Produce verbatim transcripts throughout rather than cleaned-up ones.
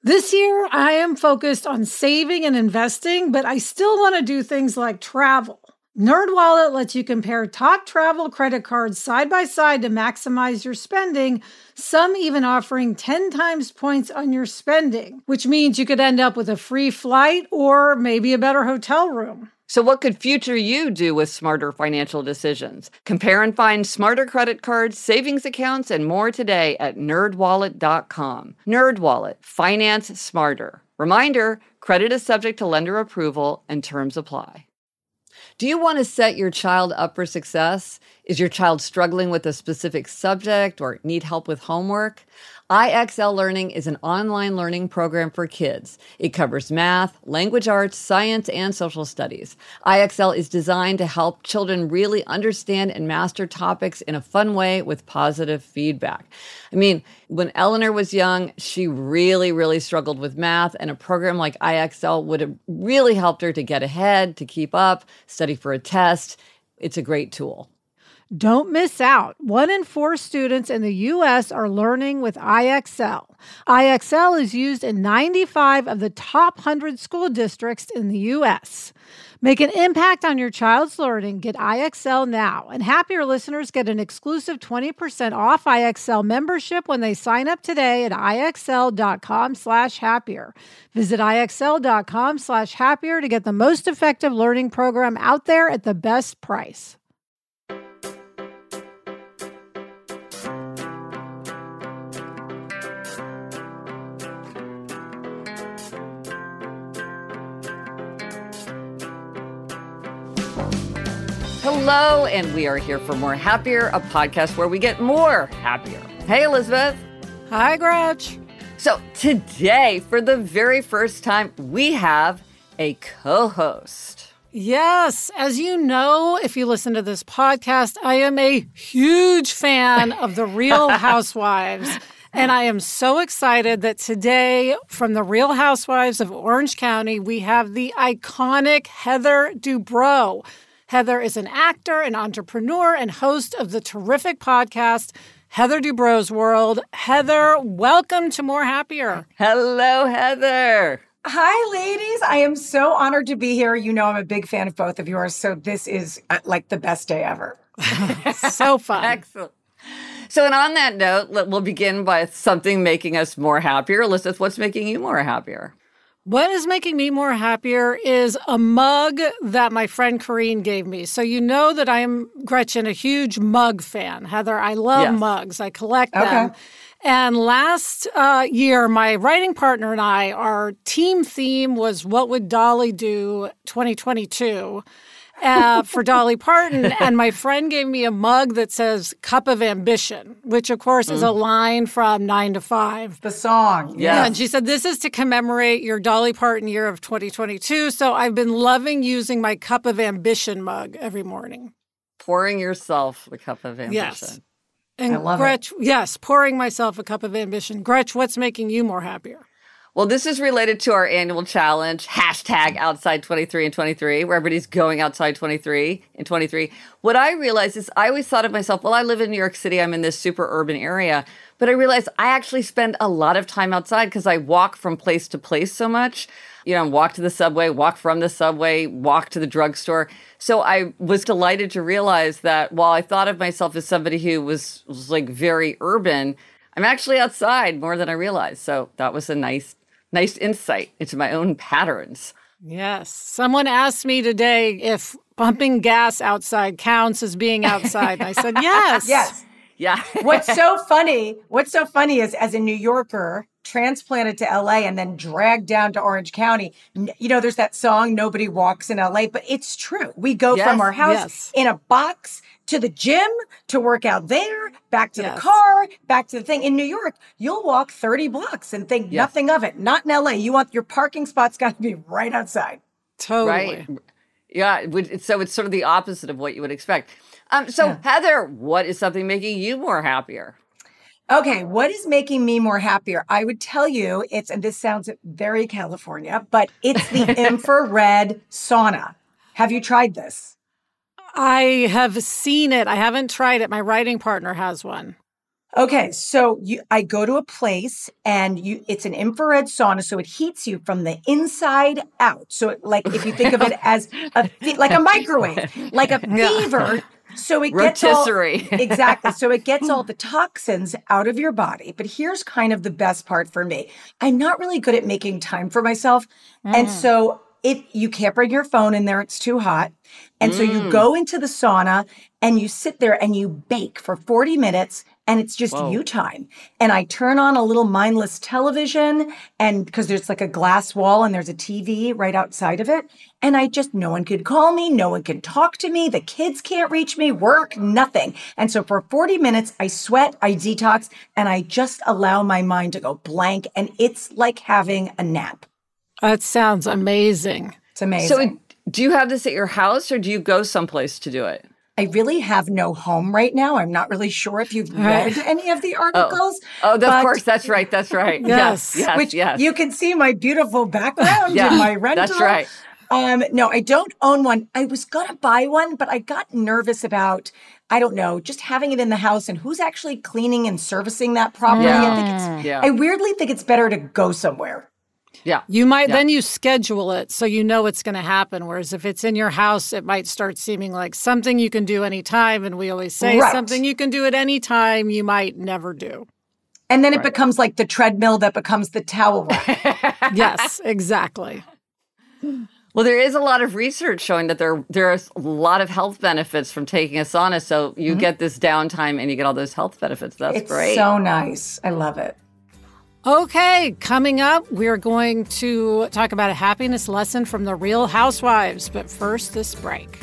This year, I am focused on saving and investing, but I still want to do things like travel. NerdWallet lets you compare top travel credit cards side by side to maximize your spending, some even offering ten times points on your spending, which means you could end up with a free flight or maybe a better hotel room. So what could future you do with smarter financial decisions? Compare and find smarter credit cards, savings accounts, and more today at nerd wallet dot com. NerdWallet. Finance smarter. Reminder, credit is subject to lender approval and terms apply. Do you want to set your child up for success? Is your child struggling with a specific subject or need help with homework? I X L Learning is an online learning program for kids. It covers math, language arts, science, and social studies. I X L is designed to help children really understand and master topics in a fun way with positive feedback. I mean, when Eleanor was young, she really, really struggled with math, and a program like I X L would have really helped her to get ahead, to keep up, study for a test. It's a great tool. Don't miss out. One in four students in the U S are learning with I X L. I X L is used in ninety-five of the top one hundred school districts in the U S. Make an impact on your child's learning. Get I X L now. And Happier listeners get an exclusive twenty percent off I X L membership when they sign up today at IXL.com slash happier. Visit IXL.com slash happier to get the most effective learning program out there at the best price. Hello, and we are here for More Happier, a podcast where we get more happier. Hey, Elizabeth. Hi, Gretch. So today, for the very first time, we have a co-host. Yes, as you know, if you listen to this podcast, I am a huge fan of The Real Housewives. And I am so excited that today, from The Real Housewives of Orange County, we have the iconic Heather Dubrow. Heather is an actor, an entrepreneur, and host of the terrific podcast, Heather Dubrow's World. Heather, welcome to More Happier. Hello, Heather. Hi, ladies. I am so honored to be here. You know I'm a big fan of both of yours, so this is uh, like the best day ever. So fun. Excellent. So, and on that note, we'll begin by something making us more happier. Elizabeth, what's making you more happier? What is making me more happier is a mug that my friend Corrine gave me. So you know that I'm, Gretchen, a huge mug fan. Heather, I love yes. mugs. I collect okay. them. And last uh, year, my writing partner and I, our team theme was What Would Dolly Do twenty twenty-two uh, for Dolly Parton. And my friend gave me a mug that says Cup of Ambition, which, of course, mm. is a line from nine to five. The song. Yes. Yeah. And she said, this is to commemorate your Dolly Parton year of twenty twenty-two. So I've been loving using my Cup of Ambition mug every morning. Pouring yourself the cup of ambition. Yes. And I love Gretch, it. yes, pouring myself a cup of ambition. Gretch, what's making you more happier? Well, this is related to our annual challenge, hashtag outside twenty-three and twenty-three, where everybody's going outside twenty-three and twenty-three. What I realized is I always thought of myself, well, I live in New York City. I'm in this super urban area. But I realized I actually spend a lot of time outside because I walk from place to place so much. You know, walk to the subway, walk from the subway, walk to the drugstore. So I was delighted to realize that while I thought of myself as somebody who was, was like very urban, I'm actually outside more than I realized. So that was a nice Nice insight into my own patterns. Yes. Someone asked me today if pumping gas outside counts as being outside. And I said, yes. Yes. Yeah. What's so funny, what's so funny is as a New Yorker, transplanted to L A and then dragged down to Orange County, you know, there's that song, Nobody Walks in L A, but it's true. We go yes, from our house yes. in a box to the gym, to work out there, back to yes. the car, back to the thing. In New York, you'll walk thirty blocks and think yes. nothing of it. Not in L A. You want your parking spot's got to be right outside. Totally. Right. Yeah. So it's sort of the opposite of what you would expect. Um, so yeah. Heather, what is something making you more happier? Okay, what is making me more happier? I would tell you it's, and this sounds very California, but it's the infrared sauna. Have you tried this? I have seen it. I haven't tried it. My writing partner has one. Okay, so you, I go to a place and you, it's an infrared sauna, so it heats you from the inside out. So, it, like if you think of it as a like a microwave, like a fever. So it gets all exactly. So it gets all the toxins out of your body. But here's kind of the best part for me. I'm not really good at making time for myself, mm. and so it you can't bring your phone in there; it's too hot. And mm. so you go into the sauna and you sit there and you bake for forty minutes. And it's just Whoa. you time. And I turn on a little mindless television, and because there's like a glass wall and there's a T V right outside of it. And I just, no one could call me. No one can talk to me. The kids can't reach me, work, nothing. And so for forty minutes, I sweat, I detox, and I just allow my mind to go blank. And it's like having a nap. That sounds amazing. It's amazing. So do you have this at your house or do you go someplace to do it? I really have no home right now. I'm not really sure if you've read any of the articles. Oh, oh but, of course. That's right. That's right. yes. Yes. Which yes. you can see my beautiful background yeah, in my rental. That's right. Um, no, I don't own one. I was going to buy one, but I got nervous about, I don't know, just having it in the house and who's actually cleaning and servicing that properly. Yeah. I think it's, yeah. I weirdly think it's better to go somewhere. Yeah. You might, yeah. then you schedule it so you know it's going to happen. Whereas if it's in your house, it might start seeming like something you can do anytime. And we always say right. something you can do at any time you might never do. And then it right. becomes like the treadmill that becomes the towel rack. Yes, exactly. Well, there is a lot of research showing that there there's a lot of health benefits from taking a sauna. So you mm-hmm. get this downtime and you get all those health benefits. That's it's great. It's so nice. I love it. Okay, coming up, we're going to talk about a happiness lesson from the Real Housewives. But first, this break.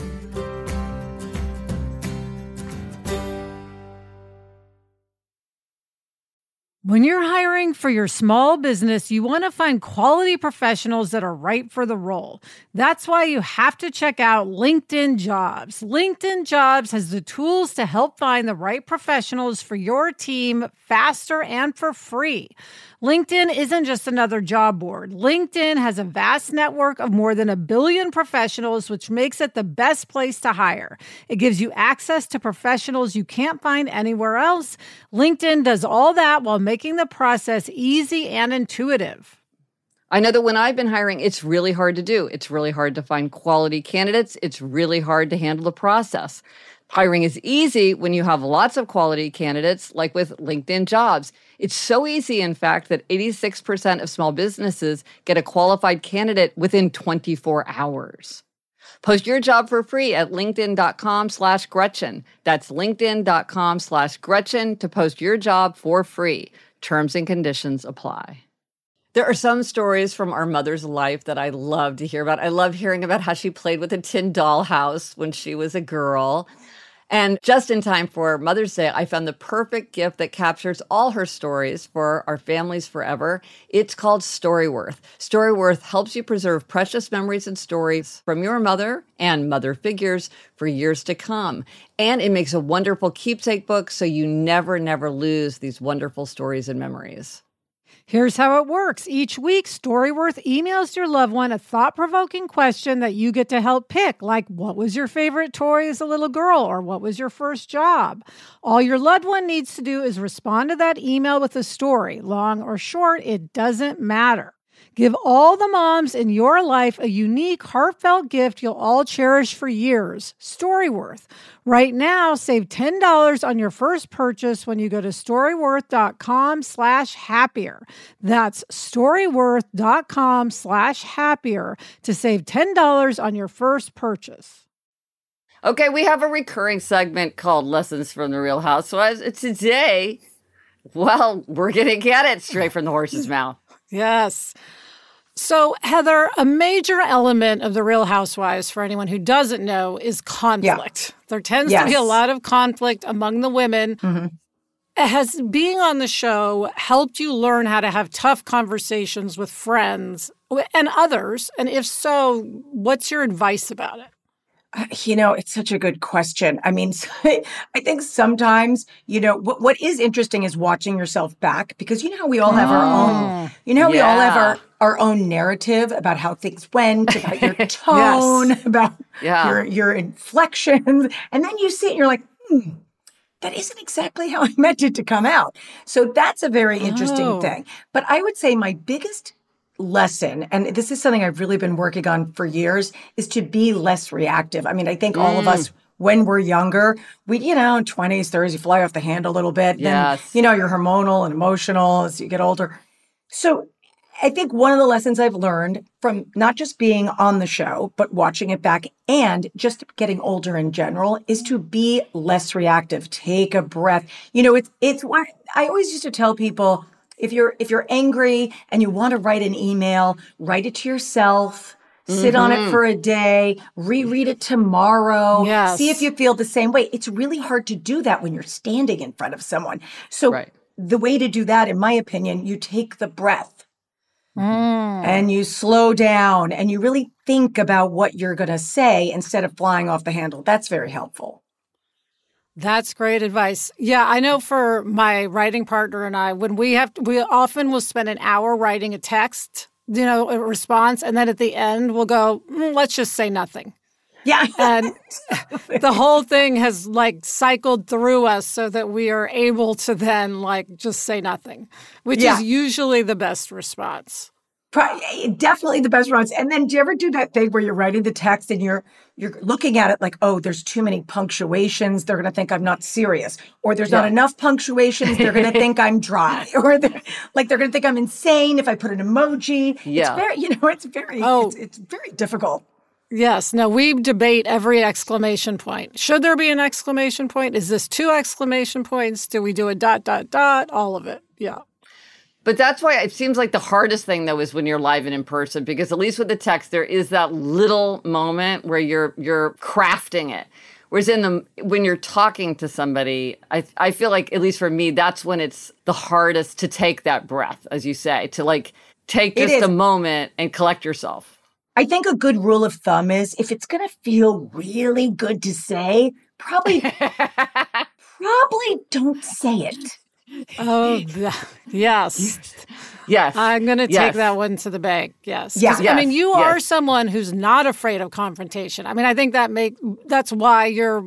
When you're hiring for your small business, you want to find quality professionals that are right for the role. That's why you have to check out LinkedIn Jobs. LinkedIn Jobs has the tools to help find the right professionals for your team faster and for free. LinkedIn isn't just another job board. LinkedIn has a vast network of more than a billion professionals, which makes it the best place to hire. It gives you access to professionals you can't find anywhere else. LinkedIn does all that while making the process easy and intuitive. I know that when I've been hiring, it's really hard to do. It's really hard to find quality candidates. It's really hard to handle the process. Hiring is easy when you have lots of quality candidates, like with LinkedIn Jobs. It's so easy, in fact, that eighty-six percent of small businesses get a qualified candidate within twenty-four hours. Post your job for free at linkedin.com slash Gretchen. That's linkedin.com slash Gretchen to post your job for free. Terms and conditions apply. There are some stories from our mother's life that I love to hear about. I love hearing about how she played with a tin dollhouse when she was a girl. And just in time for Mother's Day, I found the perfect gift that captures all her stories for our families forever. It's called Storyworth. Storyworth helps you preserve precious memories and stories from your mother and mother figures for years to come. And it makes a wonderful keepsake book so you never, never lose these wonderful stories and memories. Here's how it works. Each week, Storyworth emails your loved one a thought-provoking question that you get to help pick, like what was your favorite toy as a little girl, or what was your first job? All your loved one needs to do is respond to that email with a story. Long or short, it doesn't matter. Give all the moms in your life a unique, heartfelt gift you'll all cherish for years. Storyworth. Right now, save ten dollars on your first purchase when you go to storyworth.com slash happier. That's storyworth.com slash happier to save ten dollars on your first purchase. Okay, we have a recurring segment called Lessons from the Real Housewives. Today, well, we're going to get it straight from the horse's mouth. Yes. So, Heather, a major element of the Real Housewives, for anyone who doesn't know, is conflict. Yeah. There tends yes. to be a lot of conflict among the women. Mm-hmm. Has being on the show helped you learn how to have tough conversations with friends and others? And if so, what's your advice about it? Uh, you know, it's such a good question. I mean, I think sometimes, you know, what, what is interesting is watching yourself back, because you know how we all have our own, you know, how yeah. we all have our, our own narrative about how things went, about your tone, yes. about yeah. your, your inflections. And then you see it and you're like, hmm, that isn't exactly how I meant it to come out. So that's a very interesting Oh. thing. But I would say my biggest lesson, and this is something I've really been working on for years, is to be less reactive. I mean, I think all of us, when we're younger, we, you know, twenties, thirties, you fly off the handle a little bit. Yes. Then, you know, you're hormonal and emotional as you get older. So I think one of the lessons I've learned from not just being on the show, but watching it back and just getting older in general is to be less reactive. Take a breath. You know, it's, it's what I always used to tell people, if you're, if you're angry and you want to write an email, write it to yourself. Sit on it for a day, reread it tomorrow, Yes. see if you feel the same way. It's really hard to do that when you're standing in front of someone. So Right. the way to do that, in my opinion, you take the breath Mm. and you slow down and you really think about what you're going to say instead of flying off the handle. That's very helpful. That's great advice. Yeah, I know for my writing partner and I, when we have, to, we often will spend an hour writing a text, you know, a response, and then at the end we'll go, mm, let's just say nothing. Yeah. And the whole thing has like cycled through us so that we are able to then like just say nothing, which Yeah. is usually the best response. Pro- Definitely the best ones. And then do you ever do that thing where you're writing the text and you're you're looking at it like, oh, there's too many punctuations. They're going to think I'm not serious. Or there's not enough punctuations. They're going to think I'm dry. Or they're, like they're going to think I'm insane if I put an emoji. Yeah. It's very, you know, it's very, Oh. it's, it's very difficult. Yes. No, we debate every exclamation point. Should there be an exclamation point? Is this two exclamation points? Do we do a dot, dot, dot? All of it. Yeah. But that's why it seems like the hardest thing, though, is when you're live and in person, because at least with the text, there is that little moment where you're you're crafting it. Whereas in the when you're talking to somebody, I I feel like, at least for me, that's when it's the hardest to take that breath, as you say, to like take It just is. a moment and collect yourself. I think a good rule of thumb is if it's going to feel really good to say, probably, probably don't say it. Oh, th- yes. Yes. I'm going to take Yes. that one to the bank. Yes. Yeah. 'Cause, I mean, Yes. you Yes. are someone who's not afraid of confrontation. I mean, I think that make that's why you're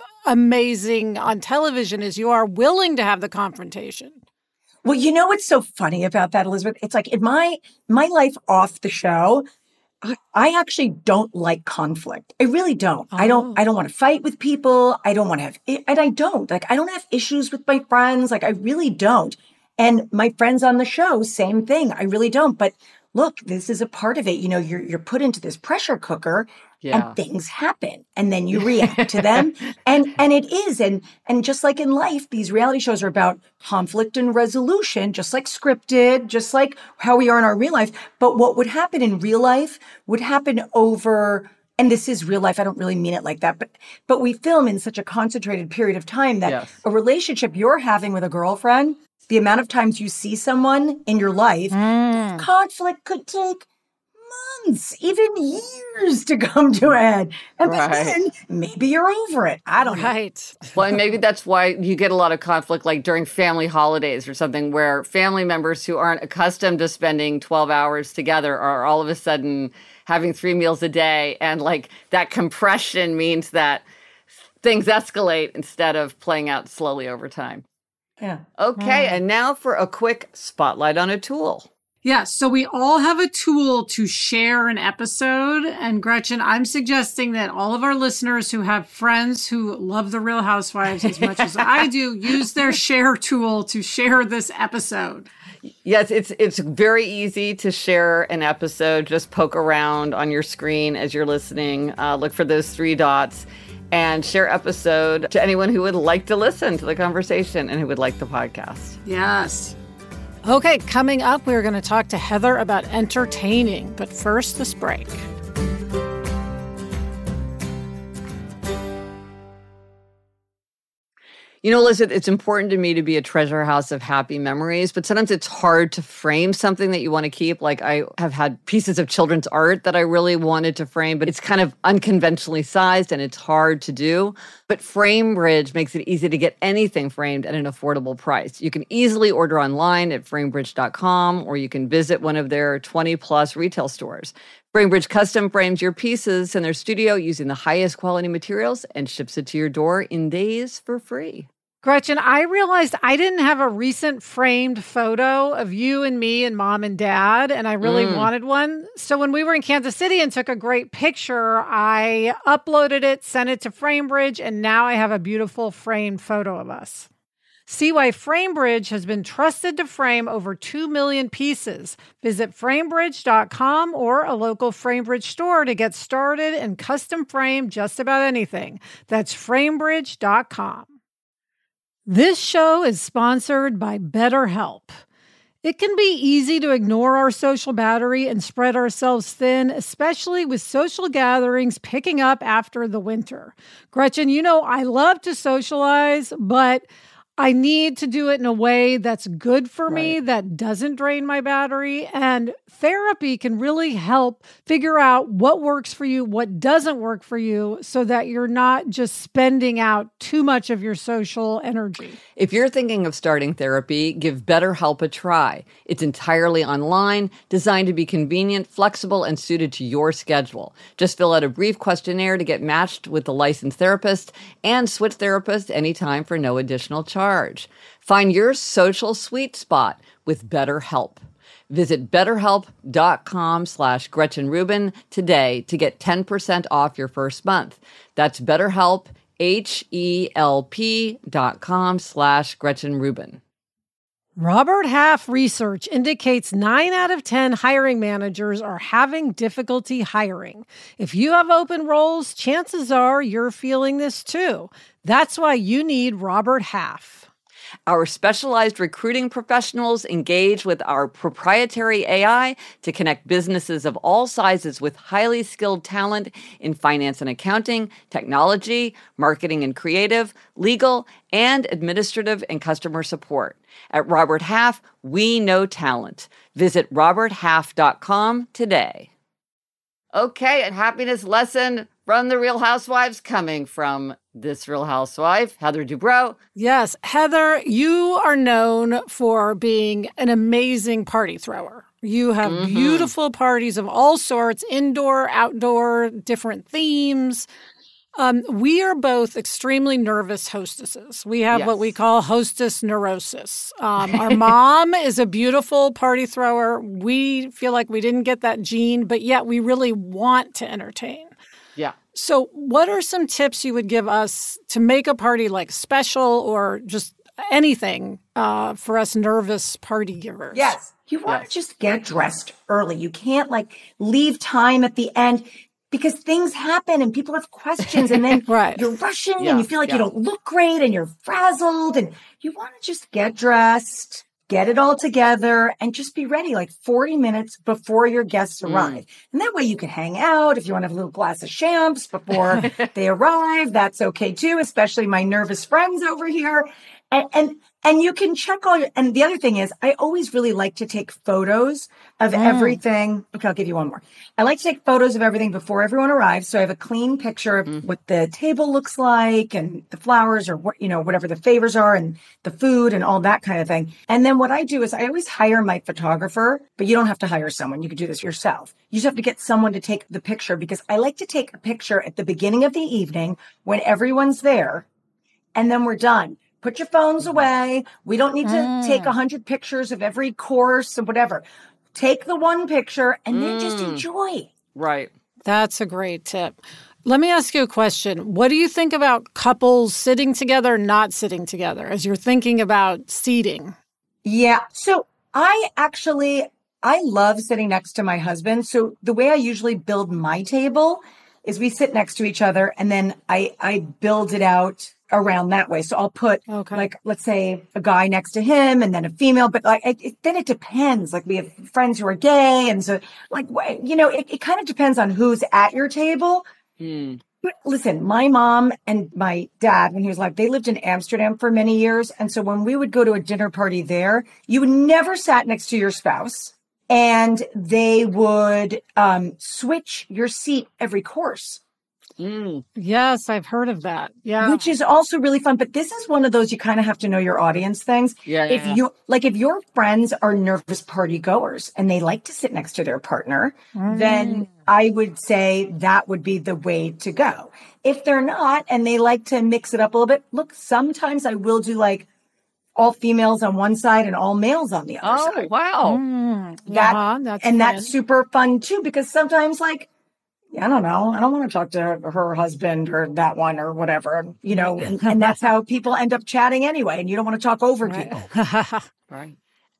amazing on television is you are willing to have the confrontation. Well, you know what's so funny about that, Elizabeth? It's like in my my life off the show, I, I actually don't like conflict. I really don't. I Oh. don't. I don't want to fight with people. I don't want to have, I- and I don't like. I don't have issues with my friends. Like I really don't. And my friends on the show, same thing. I really don't. But look, this is a part of it. You know, you're you're put into this pressure cooker. Yeah. And things happen and then you react to them. And and it is. And and just like in life, these reality shows are about conflict and resolution, just like scripted, just like how we are in our real life. But what would happen in real life would happen over, and this is real life, I don't really mean it like that, but but we film in such a concentrated period of time that Yes. a relationship you're having with a girlfriend, the amount of times you see someone in your life, conflict could take months, even years to come to a head. And by Right. then, maybe you're over it. I don't know. Right. Well, and maybe that's why you get a lot of conflict, like during family holidays or something, where family members who aren't accustomed to spending twelve hours together are all of a sudden having three meals a day. And like that compression means that things escalate instead of playing out slowly over time. Yeah. Okay, and now for a quick spotlight on a tool. Yeah, so we all have a tool to share an episode. And Gretchen, I'm suggesting that all of our listeners who have friends who love The Real Housewives as much as I do, use their share tool to share this episode. Yes, it's it's very easy to share an episode. Just poke around on your screen as you're listening. Uh, look for those three dots and share episode to anyone who would like to listen to the conversation and who would like the podcast. Yes. Okay, coming up, we're going to talk to Heather about entertaining. But first, this break. You know, Elizabeth, it's important to me to be a treasure house of happy memories, but sometimes it's hard to frame something that you want to keep. Like I have had pieces of children's art that I really wanted to frame, but it's kind of unconventionally sized and it's hard to do. But FrameBridge makes it easy to get anything framed at an affordable price. You can easily order online at framebridge dot com, or you can visit one of their twenty plus retail stores. FrameBridge custom frames your pieces in their studio using the highest quality materials and ships it to your door in days for free. Gretchen, I realized I didn't have a recent framed photo of you and me and mom and dad, and I really Mm. wanted one. So when we were in Kansas City and took a great picture, I uploaded it, sent it to FrameBridge, and now I have a beautiful framed photo of us. See why FrameBridge has been trusted to frame over two million pieces. Visit framebridge dot com or a local FrameBridge store to get started and custom frame just about anything. That's framebridge dot com. This show is sponsored by BetterHelp. It can be easy to ignore our social battery and spread ourselves thin, especially with social gatherings picking up after the winter. Gretchen, you know, I love to socialize, but I need to do it in a way that's good for me, Right. that doesn't drain my battery. And therapy can really help figure out what works for you, what doesn't work for you, so that you're not just spending out too much of your social energy. If you're thinking of starting therapy, give BetterHelp a try. It's entirely online, designed to be convenient, flexible, and suited to your schedule. Just fill out a brief questionnaire to get matched with the licensed therapist and switch therapists anytime for no additional charge. Find your social sweet spot with BetterHelp. Visit betterhelp.com slash Gretchen Rubin today to get ten percent off your first month. That's BetterHelp, H-E-L-P dot com slash Gretchen Rubin. Robert Half research indicates nine out of ten hiring managers are having difficulty hiring. If you have open roles, chances are you're feeling this too. That's why you need Robert Half. Our specialized recruiting professionals engage with our proprietary A I to connect businesses of all sizes with highly skilled talent in finance and accounting, technology, marketing and creative, legal, and administrative and customer support. At Robert Half, we know talent. Visit robert half dot com today. Okay, and happiness lesson from the Real Housewives coming from this Real Housewife, Heather Dubrow. Yes, Heather, you are known for being an amazing party thrower. You have Mhm. beautiful parties of all sorts, indoor, outdoor, different themes. Um, we are both extremely nervous hostesses. We have what we Yes. call hostess neurosis. Um, our mom is a beautiful party thrower. We feel like we didn't get that gene, but yet we really want to entertain. Yeah. So what are some tips you would give us to make a party like special or just anything uh, for us nervous party givers? Yes. You want Yes. to just get dressed early. You can't like leave time at the end because things happen and people have questions and then Right. you're rushing Yeah, and you feel like yeah. you don't look great and you're frazzled and you want to just get dressed, get it all together and just be ready like forty minutes before your guests Mm. arrive. And that way you can hang out. If you want to have a little glass of champs before they arrive, that's okay too, especially my nervous friends over here. And, and, and you can check all your, and the other thing is I always really like to take photos of Mm. everything. Okay, I'll give you one more. I like to take photos of everything before everyone arrives. So I have a clean picture of Mm. what the table looks like and the flowers or what, you know, whatever the favors are and the food and all that kind of thing. And then what I do is I always hire my photographer, but you don't have to hire someone. You can do this yourself. You just have to get someone to take the picture because I like to take a picture at the beginning of the evening when everyone's there and then we're done. Put your phones away. We don't need to Mm. take a hundred pictures of every course or whatever. Take the one picture and then just Mm. enjoy. Right. That's a great tip. Let me ask you a question. What do you think about couples sitting together, not sitting together as you're thinking about seating? Yeah. So I actually, I love sitting next to my husband. So the way I usually build my table is we sit next to each other and then I, I build it out around that way. So I'll put Okay. like, let's say a guy next to him and then a female, but like, it, it, then it depends. Like we have friends who are gay. And so like, wh- you know, it, it kind of depends on who's at your table. Hmm. But listen, my mom and my dad, when he was alive, they lived in Amsterdam for many years. And so when we would go to a dinner party there, you would never sat next to your spouse and they would um, switch your seat every course. Mm. Yes, I've heard of that. Yeah. Which is also really fun. But this is one of those you kind of have to know your audience things. Yeah. If yeah. you like, if your friends are nervous party goers and they like to sit next to their partner, Mm. then I would say that would be the way to go. If they're not and they like to mix it up a little bit, look, sometimes I will do like all females on one side and all males on the other Oh, side. wow. Mm. That, Uh-huh, that's and fun. that's super fun too, because sometimes like, I don't know, I don't want to talk to her husband or that one or whatever, you know, and, and that's how people end up chatting anyway. And you don't want to talk over Right. people. Right.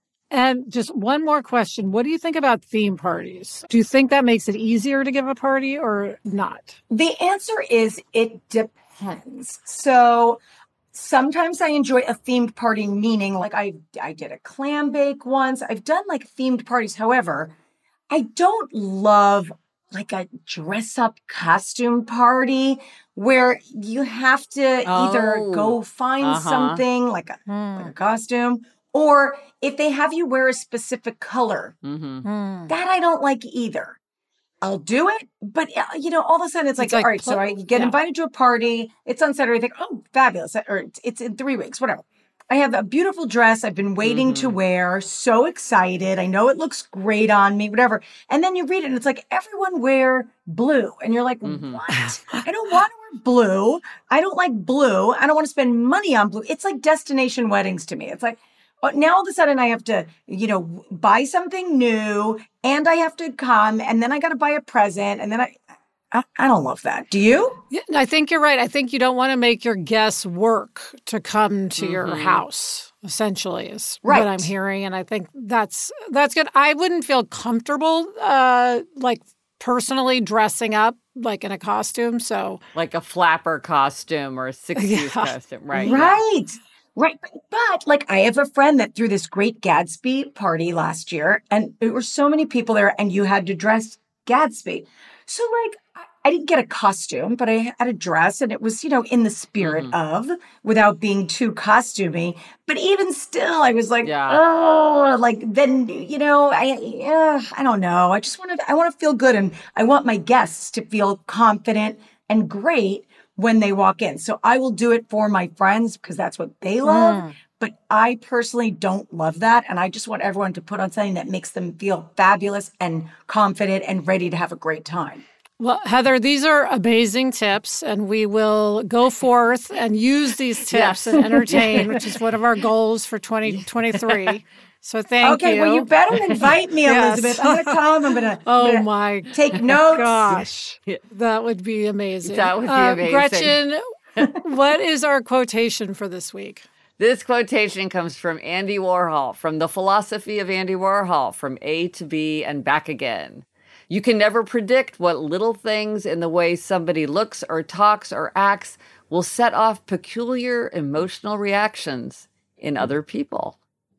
And just one more question. What do you think about theme parties? Do you think that makes it easier to give a party or not? The answer is it depends. So sometimes I enjoy a themed party, meaning like I, I did a clam bake once. I've done like themed parties. However, I don't love like a dress up costume party where you have to either Oh, go find uh-huh. something like a, like a costume, or if they have you wear a specific color, Mm-hmm. Mm. that I don't like either. I'll do it, but uh, you know, all of a sudden it's like, It's like all right, so pl- I get yeah. invited to a party. It's on Saturday. I think, oh, fabulous. Or it's, it's in three weeks, whatever. I have a beautiful dress I've been waiting to Mhm. wear. So excited. I know it looks great on me, whatever. And then you read it and it's like, everyone wear blue. And you're like, Mhm. what? I don't want to wear blue. I don't like blue. I don't want to spend money on blue. It's like destination weddings to me. It's like, oh, now all of a sudden I have to, you know, buy something new and I have to come and then I got to buy a present. And then I, I, I don't love that. Do you? Yeah, I think you're right. I think you don't want to make your guests work to come to your Mhm. house, essentially, is Right. what I'm hearing. And I think that's that's good. I wouldn't feel comfortable, uh, like personally dressing up like in a costume. So Like a flapper costume or a sixties Yeah. costume. Right. yeah. Right. Right. But, but like I have a friend that threw this great Gatsby party last year and there were so many people there and you had to dress Gatsby. So like I- I didn't get a costume, but I had a dress and it was, you know, in the spirit of without being too costumey. But even still, I was like, Yeah. oh, like then, you know, I, uh, I don't know. I just want to, I want to feel good. And I want my guests to feel confident and great when they walk in. So I will do it for my friends because that's what they love. Mm. But I personally don't love that. And I just want everyone to put on something that makes them feel fabulous and confident and ready to have a great time. Well, Heather, these are amazing tips, and we will go forth and use these tips Yes. and entertain, which is one of our goals for twenty twenty-three. So thank okay, you. well, you better invite me, Yes. Elizabeth. I'm going to call him. I'm going to Oh, my take notes. gosh. Yeah. That would be amazing. That would be Uh, amazing. Gretchen, what is our quotation for this week? This quotation comes from Andy Warhol, from The Philosophy of Andy Warhol, From A to B and Back Again. You can never predict what little things in the way somebody looks or talks or acts will set off peculiar emotional reactions in other people.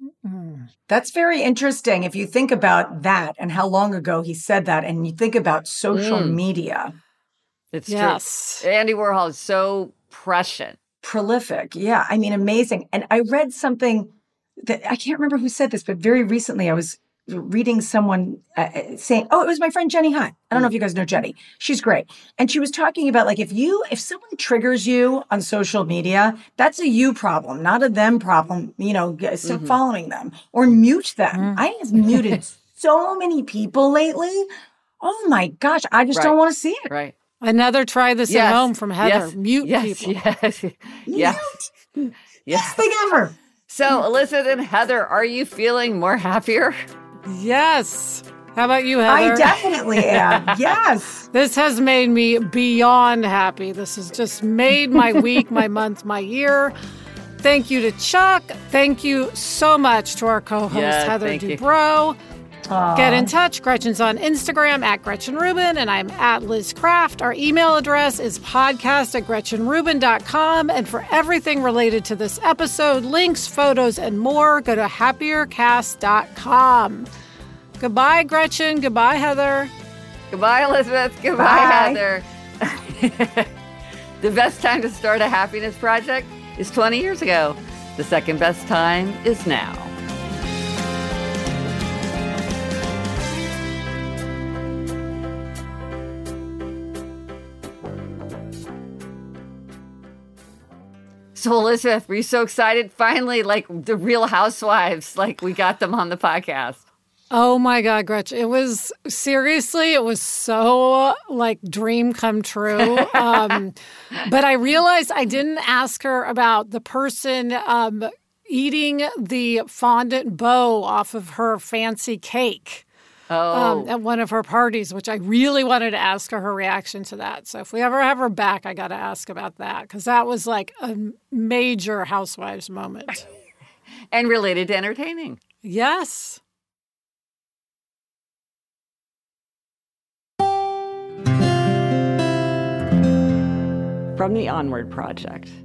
That's very interesting. If you think about that and how long ago he said that, and you think about social Mm. media, It's Yes. true. Andy Warhol is so prescient. prolific. Yeah, I mean, amazing. And I read something that I can't remember who said this, but very recently I was reading someone uh, saying, oh, it was my friend Jenny Hunt. I don't know if you guys know Jenny. She's great. And she was talking about like, if you, if someone triggers you on social media, that's a you problem, not a them problem, you know, g- stop Mhm. following them or mute them. Mm. I have muted so many people lately. Oh my gosh. I just Right. don't want to see it. Right. Another try this Yes. at home from Heather. Yes. Mute yes. people. Yes. Yes. Best Yes. thing ever. So, Elizabeth and Heather, are you feeling more happier? Yes. How about you, I Heather? definitely am. Yes. This has made me beyond happy. This has just made my week, my month, my year. Thank you to Chuck. Thank you so much to our co-host, Yeah, Heather thank you. Dubrow. Aw. Get in touch. Gretchen's on Instagram at Gretchen Rubin, and I'm at Liz Craft. Our email address is podcast at gretchen rubin dot com. And for everything related to this episode, links, photos, and more, go to happier cast dot com. Goodbye, Gretchen. Goodbye, Heather. Goodbye, Elizabeth. Goodbye, Bye. Heather. The best time to start a happiness project is twenty years ago. The second best time is now. So, Elizabeth, were you so excited? Finally, like the Real Housewives, like we got them on the podcast. Oh my God, Gretchen. It was seriously, it was so like dream come true. Um, but I realized I didn't ask her about the person um, eating the fondant bow off of her fancy cake. Oh. Um, at one of her parties, which I really wanted to ask her her reaction to that. So if we ever have her back, I got to ask about that because that was like a major Housewives moment. And related to entertaining. Yes. From the Onward Project.